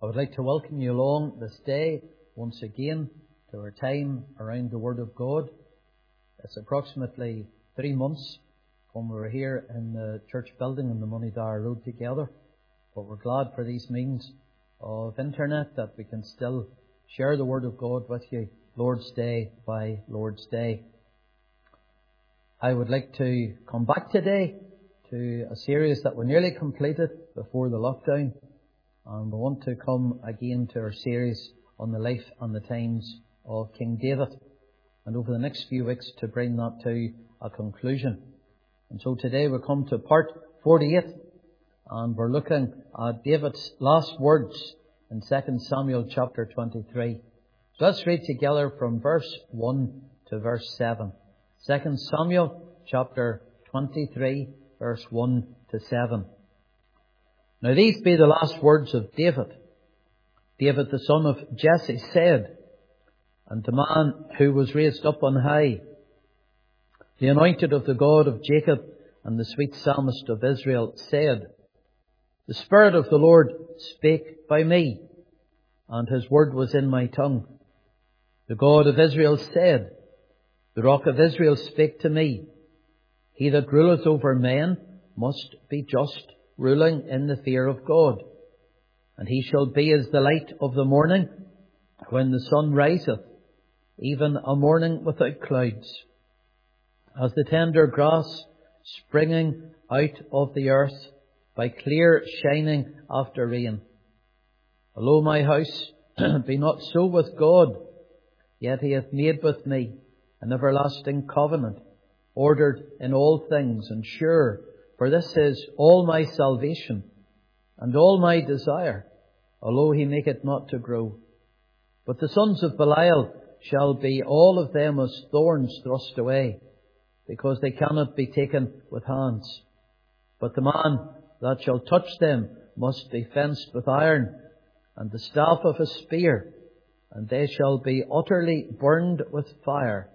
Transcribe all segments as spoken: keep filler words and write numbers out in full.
I would like to welcome you along this day once again to our time around the Word of God. It's approximately three months when we were here in the church building on the Moneydara Road together. But we're glad for these means of internet that we can still share the Word of God with you Lord's Day by Lord's Day. I would like to come back today to a series that we nearly completed before the lockdown. And we want to come again to our series on the life and the times of King David. And over the next few weeks to bring that to a conclusion. And so today we come to part forty-eight. And we're looking at David's last words in Second Samuel chapter twenty-three. So let's read together from verse one to verse seven. Second Samuel chapter twenty-three, verse one to seven. Now these be the last words of David. David the son of Jesse said, and the man who was raised up on high, the anointed of the God of Jacob and the sweet psalmist of Israel said, the Spirit of the Lord spake by me, and His word was in my tongue. The God of Israel said, the Rock of Israel spake to me. He that ruleth over men must be just, ruling in the fear of God. And he shall be as the light of the morning, when the sun riseth, even a morning without clouds. As the tender grass springing out of the earth, by clear shining after rain. Although my house be not so with God, yet He hath made with me an everlasting covenant, ordered in all things and sure. For this is all my salvation and all my desire, although He make it not to grow. But the sons of Belial shall be all of them as thorns thrust away, because they cannot be taken with hands. But the man that shall touch them must be fenced with iron, and the staff of a spear, and they shall be utterly burned with fire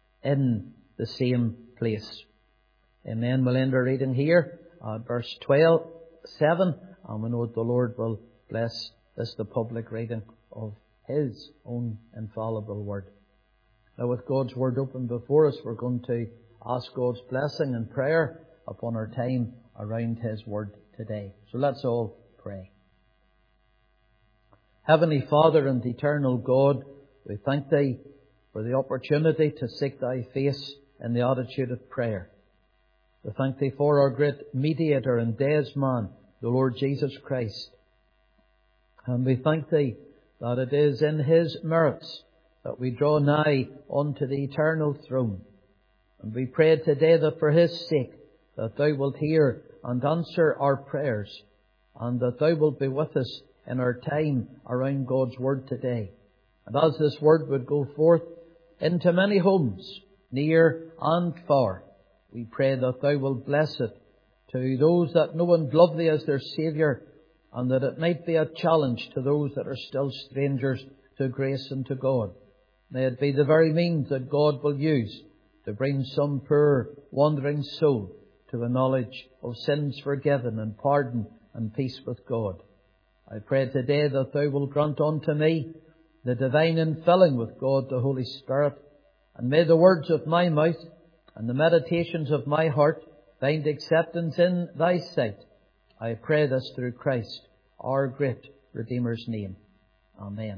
in the same place. Amen. We'll end our reading here at verse twelve, seven, and we know that the Lord will bless this, the public reading of His own infallible word. Now with God's word open before us, we're going to ask God's blessing and prayer upon our time around His word today. So let's all pray. Heavenly Father and eternal God, we thank Thee for the opportunity to seek Thy face in the attitude of prayer. We thank Thee for our great mediator and daysman, the Lord Jesus Christ. And we thank Thee that it is in His merits that we draw nigh unto the eternal throne. And we pray today that for His sake, that Thou wilt hear and answer our prayers, and that Thou wilt be with us in our time around God's Word today. And as this Word would go forth into many homes, near and far, we pray that Thou wilt bless it to those that know and love Thee as their Saviour, and that it might be a challenge to those that are still strangers to grace and to God. May it be the very means that God will use to bring some poor wandering soul to a knowledge of sins forgiven and pardon and peace with God. I pray today that Thou wilt grant unto me the divine infilling with God the Holy Spirit, and may the words of my mouth and the meditations of my heart find acceptance in Thy sight. I pray this through Christ, our great Redeemer's name. Amen.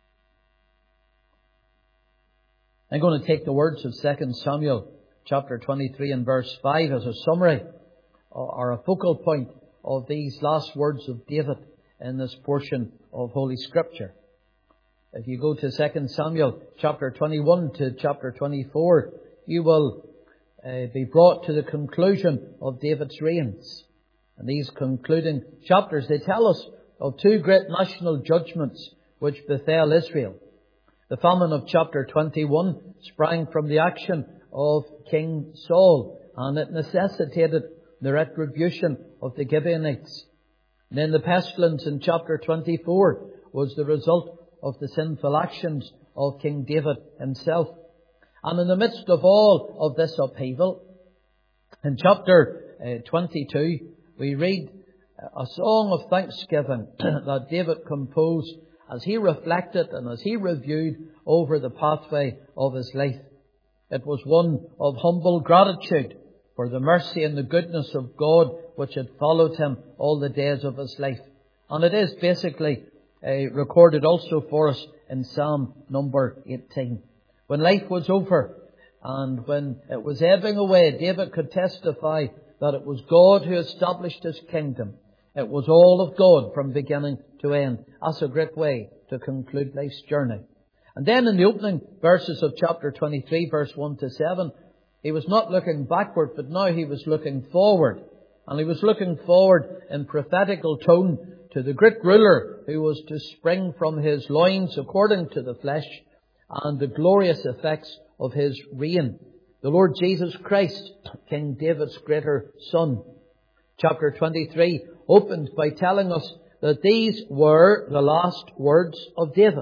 I'm going to take the words of Second Samuel chapter twenty-three and verse five as a summary or a focal point of these last words of David in this portion of Holy Scripture. If you go to Second Samuel chapter twenty-one to chapter twenty-four, you will uh, be brought to the conclusion of David's reigns. And these concluding chapters, they tell us of two great national judgments which befell Israel. The famine of chapter twenty-one sprang from the action of King Saul, and it necessitated the retribution of the Gibeonites. And then the pestilence in chapter twenty-four was the result of the sinful actions of King David himself. And in the midst of all of this upheaval, in chapter uh, twenty-two, we read a song of thanksgiving that David composed as he reflected and as he reviewed over the pathway of his life. It was one of humble gratitude for the mercy and the goodness of God which had followed him all the days of his life. And it is basically uh, recorded also for us in Psalm number eighteen. When life was over and when it was ebbing away, David could testify that it was God who established His kingdom. It was all of God from beginning to end. That's a great way to conclude life's journey. And then in the opening verses of chapter twenty-three, verse one to seven, he was not looking backward, but now he was looking forward. And he was looking forward in prophetical tone to the great ruler who was to spring from his loins according to the flesh, and the glorious effects of His reign, the Lord Jesus Christ, King David's greater son. Chapter twenty-three opened by telling us that these were the last words of David.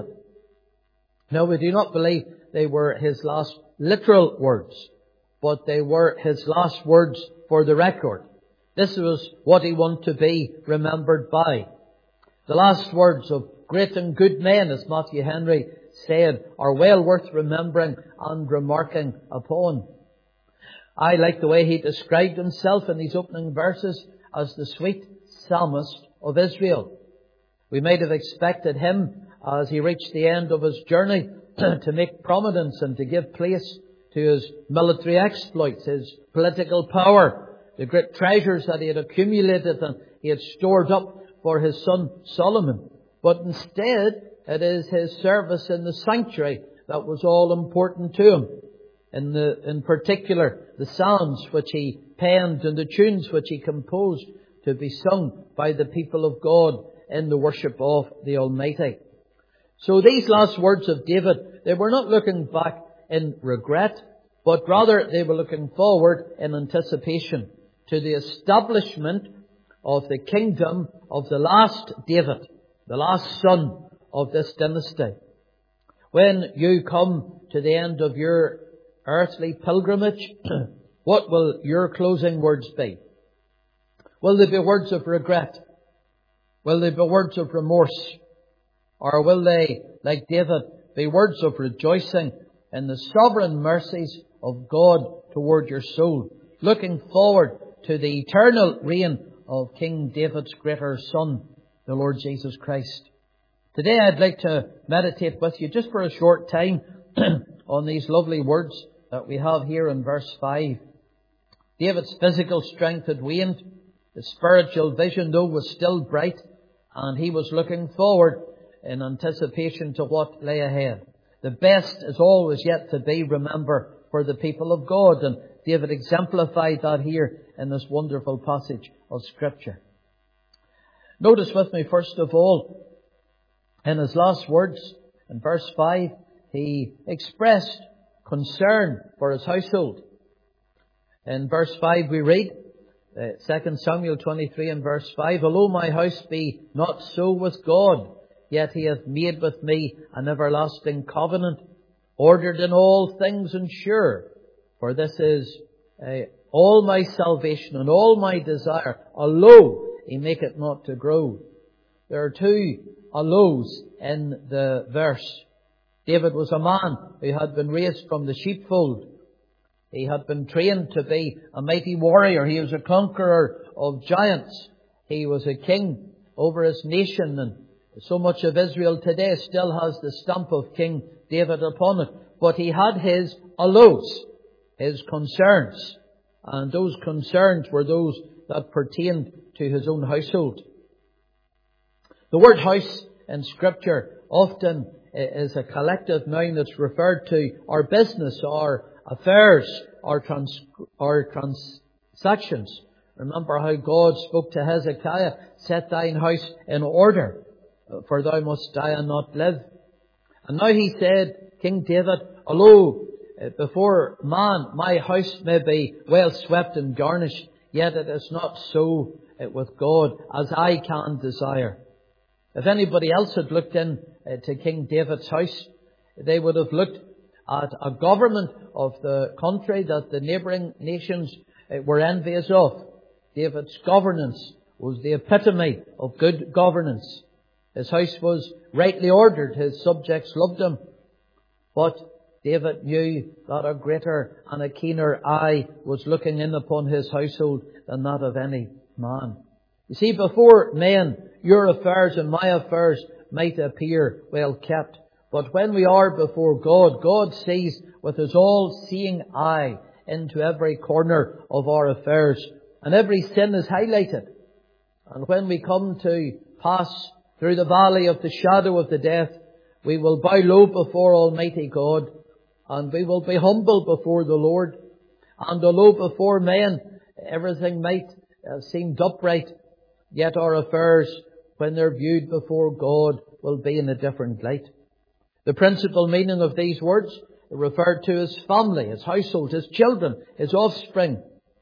Now, we do not believe they were his last literal words, but they were his last words for the record. This was what he wanted to be remembered by. The last words of great and good men, as Matthew Henry said, are well worth remembering and remarking upon. I like the way he described himself in these opening verses as the sweet psalmist of Israel. We might have expected him, as he reached the end of his journey, to make prominence and to give place to his military exploits, his political power, the great treasures that he had accumulated and he had stored up for his son Solomon. But instead, it is his service in the sanctuary that was all important to him. In the, in particular, the psalms which he penned and the tunes which he composed to be sung by the people of God in the worship of the Almighty. So these last words of David, they were not looking back in regret, but rather they were looking forward in anticipation to the establishment of the kingdom of the last David, the last son of this dynasty. When you come to the end of your earthly pilgrimage, what will your closing words be? Will they be words of regret? Will they be words of remorse? Or will they, like David, be words of rejoicing in the sovereign mercies of God toward your soul, looking forward to the eternal reign of King David's greater son, the Lord Jesus Christ? Today I'd like to meditate with you just for a short time on these lovely words that we have here in verse five. David's physical strength had waned. The spiritual vision, though, was still bright, and he was looking forward in anticipation to what lay ahead. The best is always yet to be, remember, for the people of God, and David exemplified that here in this wonderful passage of Scripture. Notice with me, first of all, in his last words, in verse five, he expressed concern for his household. In verse five we read, uh, Second Samuel twenty-three and verse five, "Although my house be not so with God, yet He hath made with me an everlasting covenant, ordered in all things and sure. For this is uh, all my salvation and all my desire. Although He make it not to grow." There are two allows in the verse. David was a man who had been raised from the sheepfold. He had been trained to be a mighty warrior. He was a conqueror of giants. He was a king over his nation, and so much of Israel today still has the stamp of King David upon it. But he had his allows, his concerns, and those concerns were those that pertained to his own household. The word house in Scripture often is a collective noun that's referred to our business, our affairs, our, trans- our transactions. Remember how God spoke to Hezekiah, "Set thine house in order, for thou must die and not live." And now he said, King David, "Although before man my house may be well swept and garnished, yet it is not so with God, as I can desire." If anybody else had looked in uh, to King David's house, they would have looked at a government of the country that the neighbouring nations uh, were envious of. David's governance was the epitome of good governance. His house was rightly ordered. His subjects loved him. But David knew that a greater and a keener eye was looking in upon his household than that of any man. You see, before men, your affairs and my affairs might appear well kept. But when we are before God, God sees with His all-seeing eye into every corner of our affairs. And every sin is highlighted. And when we come to pass through the valley of the shadow of the death, we will bow low before Almighty God. And we will be humble before the Lord. And although before men everything might have seemed upright, yet our affairs, when they're viewed before God, will be in a different light. The principal meaning of these words referred to his family, his household, his children, his offspring.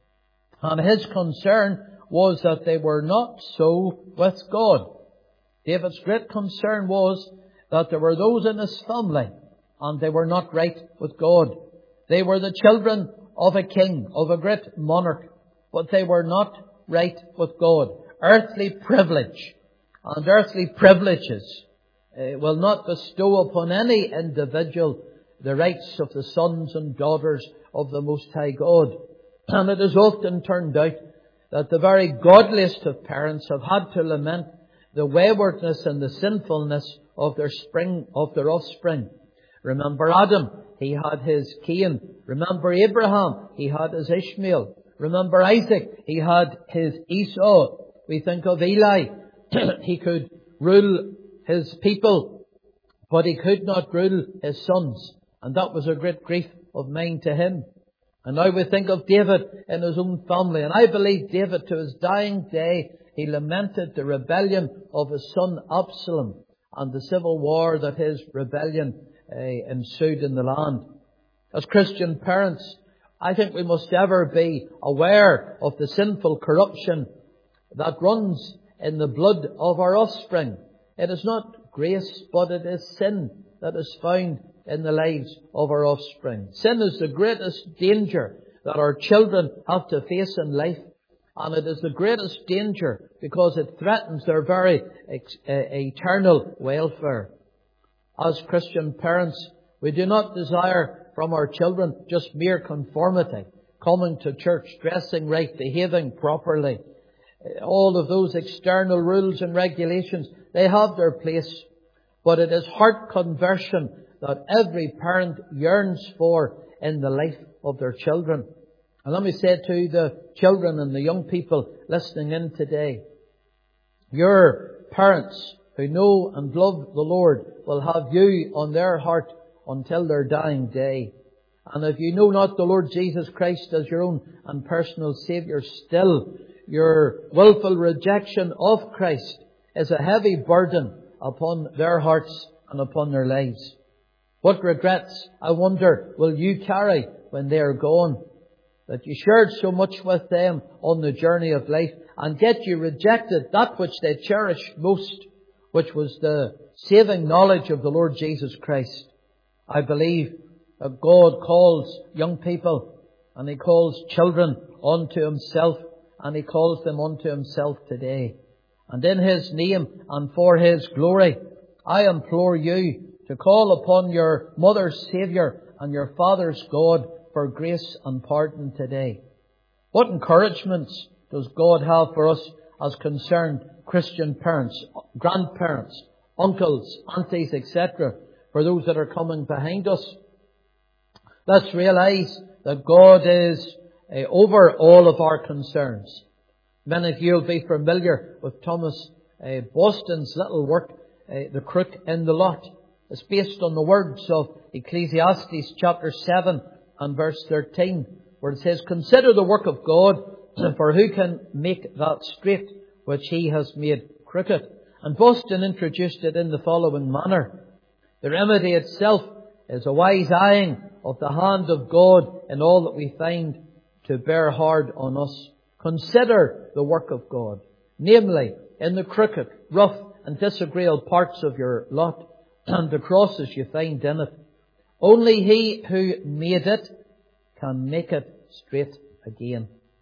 And his concern was that they were not so with God. David's great concern was that there were those in his family and they were not right with God. They were the children of a king, of a great monarch, but they were not right with God. Earthly privilege and earthly privileges uh, will not bestow upon any individual the rights of the sons and daughters of the Most High God. And it has often turned out that the very godliest of parents have had to lament the waywardness and the sinfulness of their spring, of their offspring. Remember Adam, he had his Cain. Remember Abraham, he had his Ishmael. Remember Isaac, he had his Esau. We think of Eli, he could rule his people, but he could not rule his sons. And that was a great grief of mine to him. And now we think of David in his own family. And I believe David, to his dying day, he lamented the rebellion of his son Absalom and the civil war that his rebellion uh, ensued in the land. As Christian parents, I think we must ever be aware of the sinful corruption that runs in the blood of our offspring. It is not grace, but it is sin that is found in the lives of our offspring. Sin is the greatest danger that our children have to face in life. And it is the greatest danger because it threatens their very ex- uh, eternal welfare. As Christian parents, we do not desire from our children just mere conformity, coming to church, dressing right, behaving properly. All of those external rules and regulations, they have their place. But it is heart conversion that every parent yearns for in the life of their children. And let me say to the children and the young people listening in today, your parents who know and love the Lord will have you on their heart until their dying day. And if you know not the Lord Jesus Christ as your own and personal Saviour, still your willful rejection of Christ is a heavy burden upon their hearts and upon their lives. What regrets, I wonder, will you carry when they are gone? That you shared so much with them on the journey of life, and yet you rejected that which they cherished most, which was the saving knowledge of the Lord Jesus Christ. I believe that God calls young people and He calls children unto Himself, and He calls them unto Himself today. And in His name and for His glory, I implore you to call upon your mother's Saviour and your father's God for grace and pardon today. What encouragements does God have for us as concerned Christian parents, grandparents, uncles, aunties, et cetera, for those that are coming behind us? Let's realize that God is uh, over all of our concerns. Many of you will be familiar with Thomas uh, Boston's little work, uh, The Crook in the Lot. It's based on the words of Ecclesiastes chapter seven and verse thirteen, where it says, "Consider the work of God, for who can make that straight which He has made crooked?" And Boston introduced it in the following manner. The remedy itself is a wise eyeing of the hand of God in all that we find to bear hard on us. Consider the work of God, namely in the crooked, rough and disagreeable parts of your lot and the crosses you find in it. Only He who made it can make it straight again.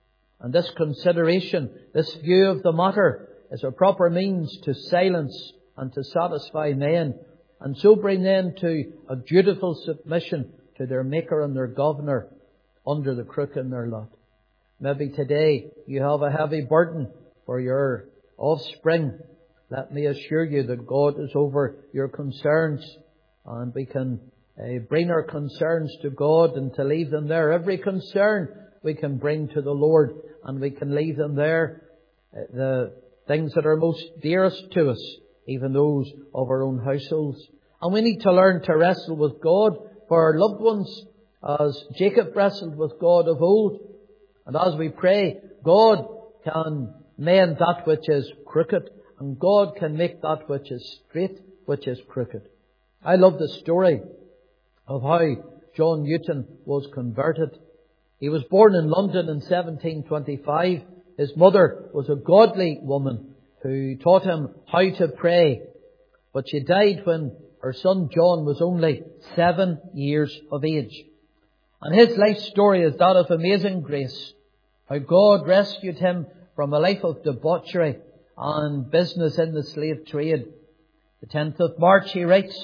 And this consideration, this view of the matter, is a proper means to silence and to satisfy men, and so bring them to a dutiful submission to their Maker and their Governor under the crook in their lot. Maybe today you have a heavy burden for your offspring. Let me assure you that God is over your concerns, and we can uh, bring our concerns to God and to leave them there. Every concern we can bring to the Lord, and we can leave them there. Uh, the things that are most dearest to us, even those of our own households. And we need to learn to wrestle with God for our loved ones, as Jacob wrestled with God of old. And as we pray, God can mend that which is crooked, and God can make that which is straight, which is crooked. I love the story of how John Newton was converted. He was born in London in seventeen twenty-five. His mother was a godly woman who taught him how to pray. But she died when her son John was only seven years of age. And his life story is that of amazing grace. How God rescued him from a life of debauchery and business in the slave trade. The tenth of March, he writes,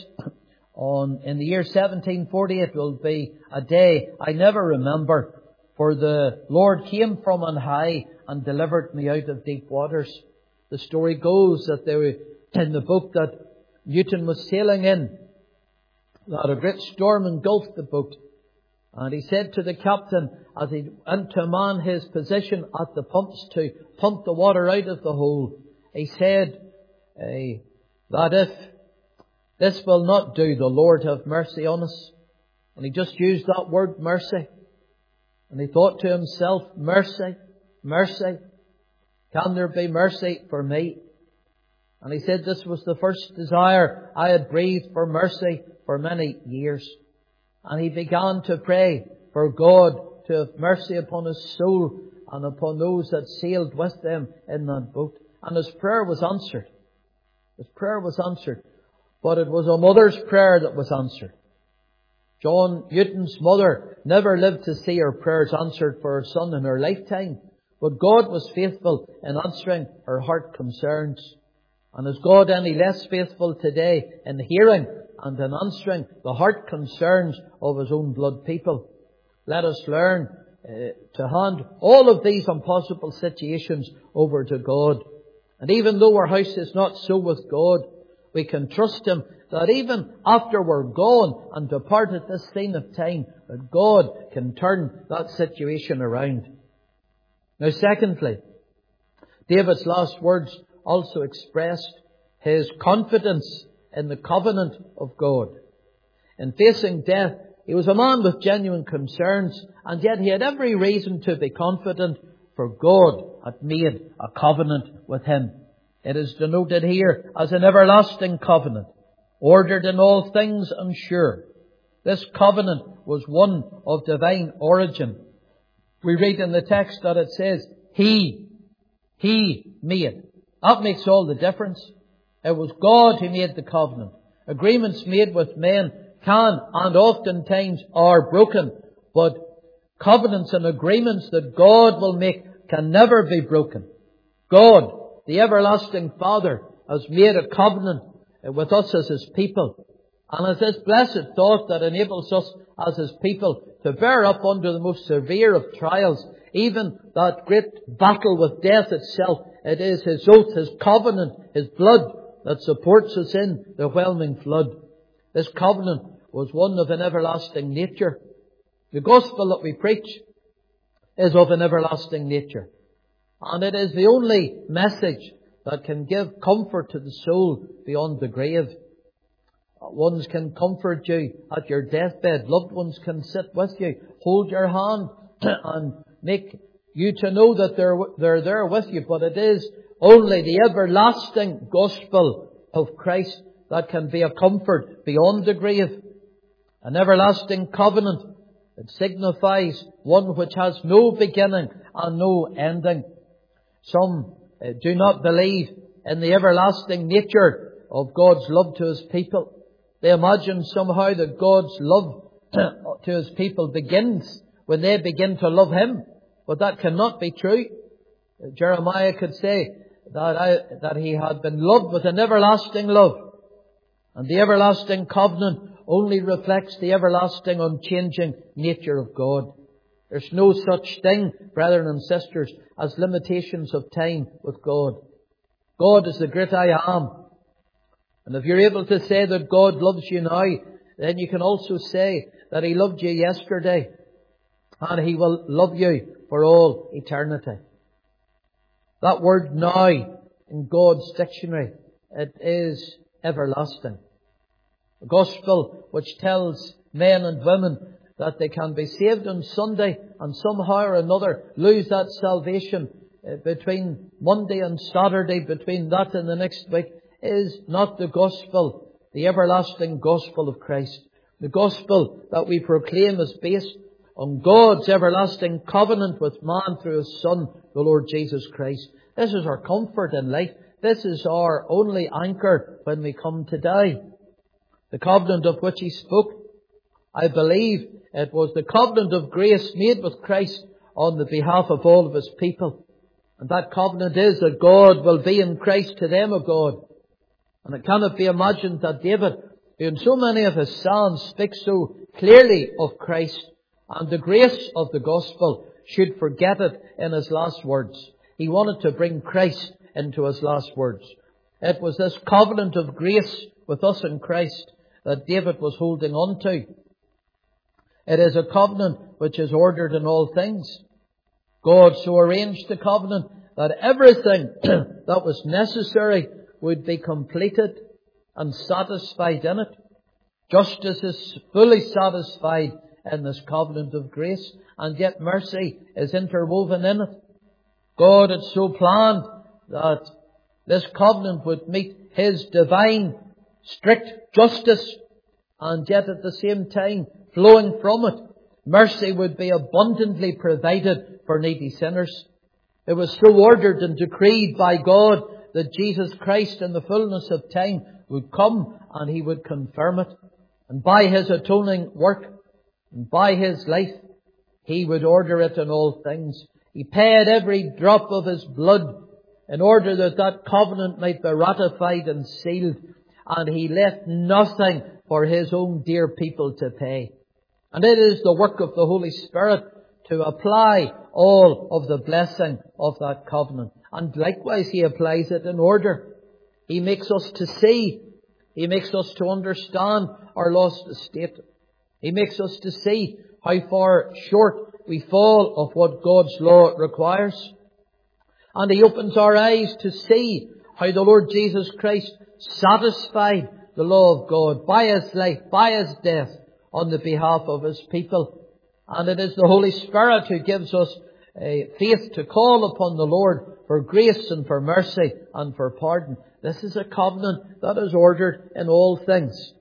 on in the year seventeen forty, it will be a day I never remember, for the Lord came from on high and delivered me out of deep waters. The story goes that they were in the boat that Newton was sailing in, that a great storm engulfed the boat. And he said to the captain, as he went to man his position at the pumps to pump the water out of the hole, he said uh, that if this will not do, the Lord have mercy on us. And he just used that word, mercy. And he thought to himself, mercy, mercy. Can there be mercy for me? And he said this was the first desire I had breathed for mercy for many years. And he began to pray for God to have mercy upon his soul and upon those that sailed with them in that boat. And his prayer was answered. His prayer was answered. But it was a mother's prayer that was answered. John Newton's mother never lived to see her prayers answered for her son in her lifetime. But God was faithful in answering her heart concerns. And is God any less faithful today in hearing and in answering the heart concerns of His own blood people? Let us learn uh, to hand all of these impossible situations over to God. And even though our house is not so with God, we can trust Him that even after we're gone and departed this scene of time, that God can turn that situation around. Now, secondly, David's last words also expressed his confidence in the covenant of God. In facing death, he was a man with genuine concerns, and yet he had every reason to be confident, for God had made a covenant with him. It is denoted here as an everlasting covenant, ordered in all things and sure. This covenant was one of divine origin. We read in the text that it says, He, He made. That makes all the difference. It was God who made the covenant. Agreements made with men can and oftentimes are broken, but covenants and agreements that God will make can never be broken. God, the everlasting Father, has made a covenant with us as His people. And it's this blessed thought that enables us as His people to bear up under the most severe of trials, even that great battle with death itself. It is His oath, His covenant, His blood that supports us in the whelming flood. This covenant was one of an everlasting nature. The gospel that we preach is of an everlasting nature. And it is the only message that can give comfort to the soul beyond the grave. Ones can comfort you at your deathbed. Loved ones can sit with you, hold your hand and make you to know that they're, they're there with you. But it is only the everlasting gospel of Christ that can be a comfort beyond the grave. An everlasting covenant. It signifies one which has no beginning and no ending. Some uh, do not believe in the everlasting nature of God's love to His people. They imagine somehow that God's love to His people begins when they begin to love Him. But that cannot be true. Jeremiah could say that, I, that he had been loved with an everlasting love. And the everlasting covenant only reflects the everlasting, unchanging nature of God. There's no such thing, brethren and sisters, as limitations of time with God. God is the great I am. And if you're able to say that God loves you now, then you can also say that He loved you yesterday. And He will love you for all eternity. That word now in God's dictionary, it is everlasting. The gospel which tells men and women that they can be saved on Sunday and somehow or another lose that salvation between Monday and Saturday, between that and the next week, is not the gospel, the everlasting gospel of Christ. The gospel that we proclaim is based on God's everlasting covenant with man through His Son, the Lord Jesus Christ. This is our comfort in life. This is our only anchor when we come to die. The covenant of which He spoke, I believe it was the covenant of grace made with Christ on the behalf of all of His people. And that covenant is that God will be in Christ to them of God. And it cannot be imagined that David, who in so many of his psalms speaks so clearly of Christ and the grace of the gospel, should forget it in his last words. He wanted to bring Christ into his last words. It was this covenant of grace with us in Christ that David was holding on to. It is a covenant which is ordered in all things. God so arranged the covenant that everything that was necessary would be completed and satisfied in it. Justice is fully satisfied in this covenant of grace, and yet mercy is interwoven in it. God had so planned that this covenant would meet His divine, strict justice, and yet at the same time, flowing from it, mercy would be abundantly provided for needy sinners. It was so ordered and decreed by God that Jesus Christ in the fullness of time would come and He would confirm it. And by His atoning work, and by His life, He would order it in all things. He paid every drop of His blood in order that that covenant might be ratified and sealed. And He left nothing for His own dear people to pay. And it is the work of the Holy Spirit to apply all of the blessing of that covenant. And likewise He applies it in order. He makes us to see. He makes us to understand our lost estate. He makes us to see how far short we fall of what God's law requires. And He opens our eyes to see how the Lord Jesus Christ satisfied the law of God by His life, by His death, on the behalf of His people. And it is the Holy Spirit who gives us a faith to call upon the Lord for grace and for mercy and for pardon. This is a covenant that is ordered in all things.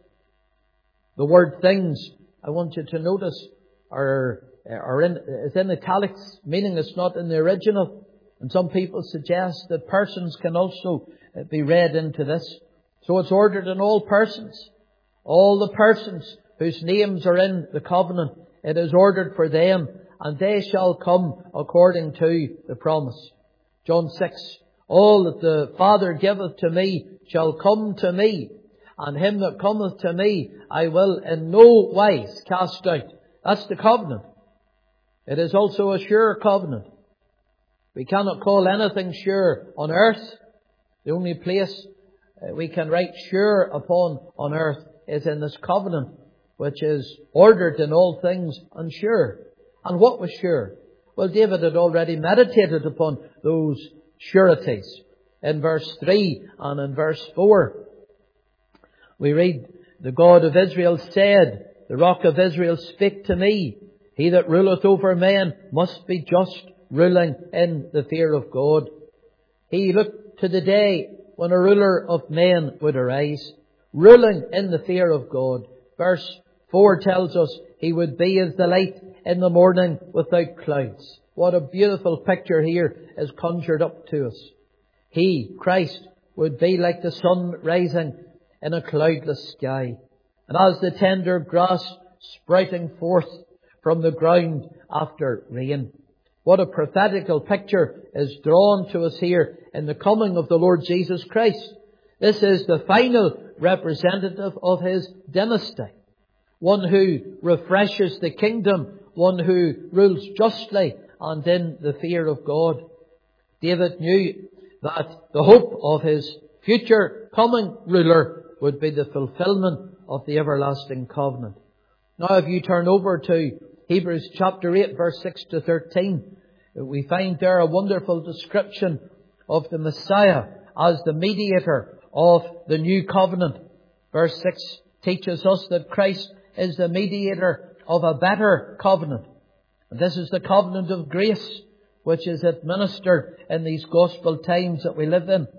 The word things, I want you to notice, are, are in, is in italics, meaning it's not in the original. And some people suggest that persons can also be read into this. So it's ordered in all persons. All the persons whose names are in the covenant, it is ordered for them, and they shall come according to the promise. John six, all that the Father giveth to me shall come to me, and him that cometh to me I will in no wise cast out. That's the covenant. It is also a sure covenant. We cannot call anything sure on earth. The only place we can write sure upon on earth is in this covenant, which is ordered in all things and sure. And what was sure? Well, David had already meditated upon those sureties. In verse three and in verse four, we read, the God of Israel said, the Rock of Israel spake to me. He that ruleth over men must be just, ruling in the fear of God. He looked to the day when a ruler of men would arise, ruling in the fear of God. Verse four tells us He would be as the light in the morning without clouds. What a beautiful picture here is conjured up to us. He, Christ, would be like the sun rising in a cloudless sky, and as the tender grass sprouting forth from the ground after rain. What a prophetical picture is drawn to us here in the coming of the Lord Jesus Christ. This is the final representative of His dynasty. One who refreshes the kingdom. One who rules justly and in the fear of God. David knew that the hope of his future coming ruler would be the fulfillment of the everlasting covenant. Now if you turn over to Hebrews chapter eight, verse six to thirteen, we find there a wonderful description of the Messiah as the mediator of the new covenant. Verse six teaches us that Christ is the mediator of a better covenant. And this is the covenant of grace, which is administered in these gospel times that we live in.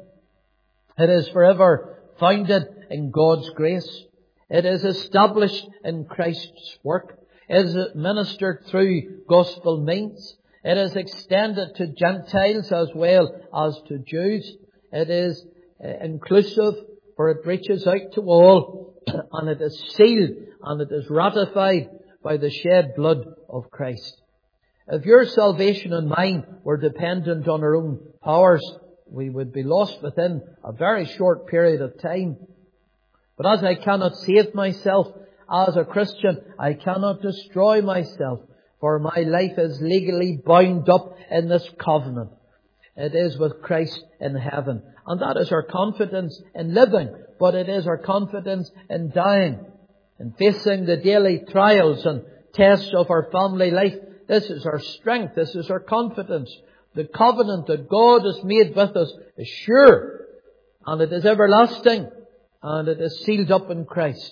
It is forever founded in God's grace. It is established in Christ's work. It is administered through gospel means. It is extended to Gentiles as well as to Jews. It is inclusive, for it reaches out to all, and it is sealed and it is ratified by the shed blood of Christ. If your salvation and mine were dependent on our own powers, we would be lost within a very short period of time. But as I cannot save myself as a Christian, I cannot destroy myself, for my life is legally bound up in this covenant. It is with Christ in heaven. And that is our confidence in living, but it is our confidence in dying. In facing the daily trials and tests of our family life, this is our strength, this is our confidence. The covenant that God has made with us is sure, and it is everlasting, and it is sealed up in Christ.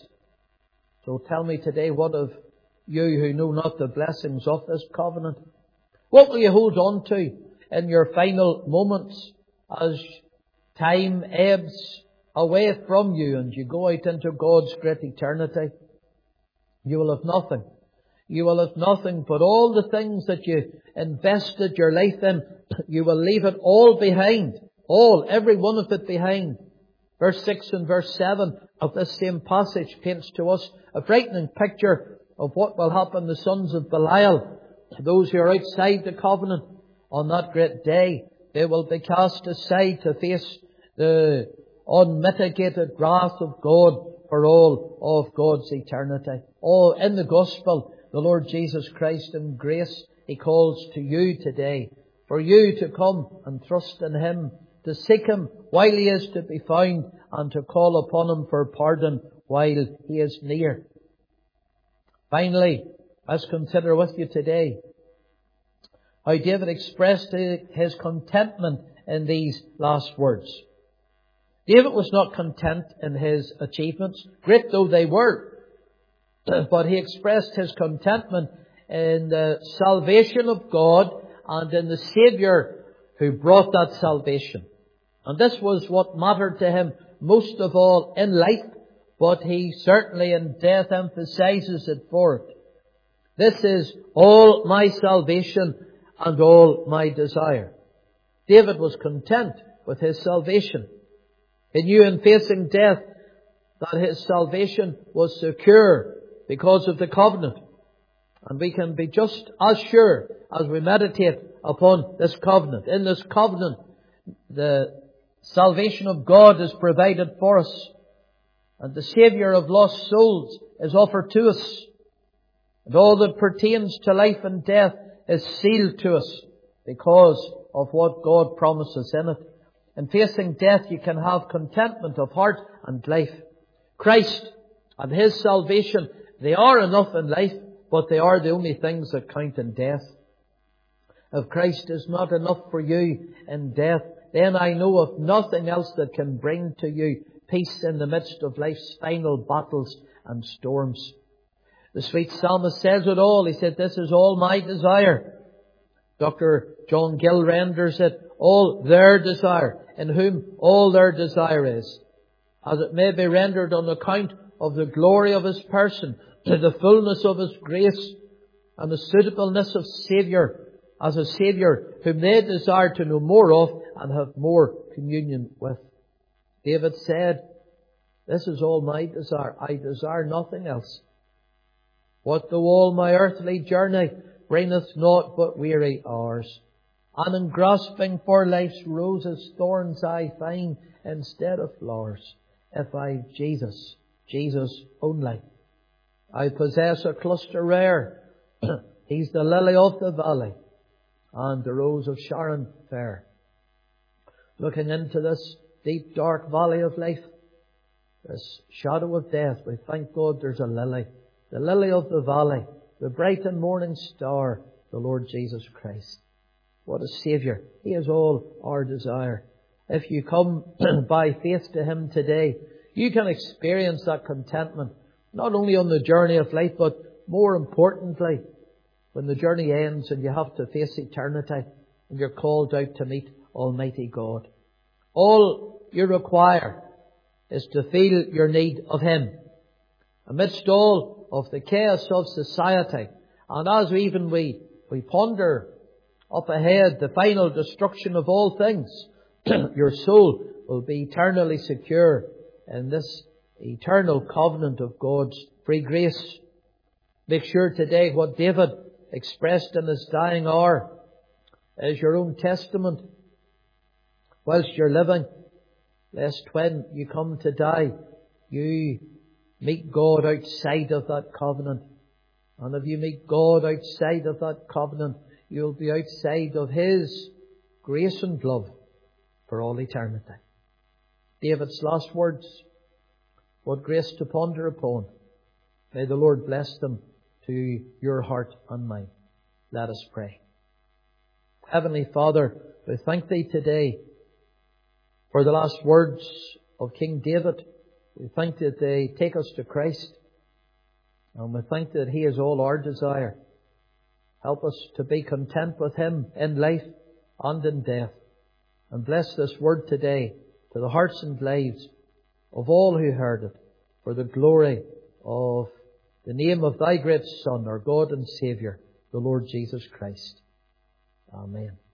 So tell me today, what of you who know not the blessings of this covenant? What will you hold on to in your final moments as time ebbs away from you and you go out into God's great eternity? You will have nothing. You will have nothing but all the things that you invested your life in. You will leave it all behind. All, every one of it behind. Verse six and verse seven of this same passage paints to us a frightening picture of what will happen to the sons of Belial, those who are outside the covenant. On that great day, they will be cast aside to face the unmitigated wrath of God for all of God's eternity. Oh, in the gospel, the Lord Jesus Christ in grace, He calls to you today, for you to come and trust in Him, to seek Him while He is to be found, and to call upon Him for pardon while He is near. Finally, let's consider with you today how David expressed his contentment in these last words. David was not content in his achievements, great though they were, but he expressed his contentment in the salvation of God and in the Saviour who brought that salvation. And this was what mattered to him most of all in life, but he certainly in death emphasizes it for it. This is all my salvation and all my desire. David was content with his salvation. He knew in facing death that his salvation was secure because of the covenant. And we can be just as sure as we meditate upon this covenant. In this covenant, the salvation of God is provided for us. And the Saviour of lost souls is offered to us. And all that pertains to life and death is sealed to us because of what God promises in it. In facing death, you can have contentment of heart and life. Christ and His salvation, they are enough in life, but they are the only things that count in death. If Christ is not enough for you in death, then I know of nothing else that can bring to you peace in the midst of life's final battles and storms. The sweet psalmist says it all. He said, this is all my desire. Doctor John Gill renders it, all their desire, in whom all their desire is. As it may be rendered on account of the glory of His person, to the fullness of His grace, and the suitableness of Saviour, as a Saviour whom they desire to know more of and have more communion with. David said, this is all my desire. I desire nothing else. What though all my earthly journey bringeth naught but weary hours. And in grasping for life's roses, thorns I find instead of flowers. If I've Jesus, Jesus only, I possess a cluster rare. He's the lily of the valley and the rose of Sharon fair. Looking into this deep dark valley of life, this shadow of death, we thank God there's a lily, the lily of the valley, the bright and morning star, the Lord Jesus Christ. What a Saviour. He is all our desire. If you come by faith to Him today, you can experience that contentment, not only on the journey of life, but more importantly, when the journey ends and you have to face eternity and you're called out to meet Almighty God. All you require is to feel your need of Him. Amidst all of the chaos of society, and as even we, we ponder up ahead the final destruction of all things, your soul will be eternally secure in this eternal covenant of God's free grace. Make sure today what David expressed in his dying hour is your own testament whilst you're living, lest when you come to die, you meet God outside of that covenant. And if you meet God outside of that covenant, you'll be outside of His grace and love for all eternity. David's last words, what grace to ponder upon. May the Lord bless them to your heart and mine. Let us pray. Heavenly Father, we thank Thee today for the last words of King David. We thank that they take us to Christ. And we thank that He is all our desire. Help us to be content with Him in life and in death. And bless this word today to the hearts and lives of all who heard it, for the glory of the name of Thy great Son, our God and Saviour, the Lord Jesus Christ. Amen.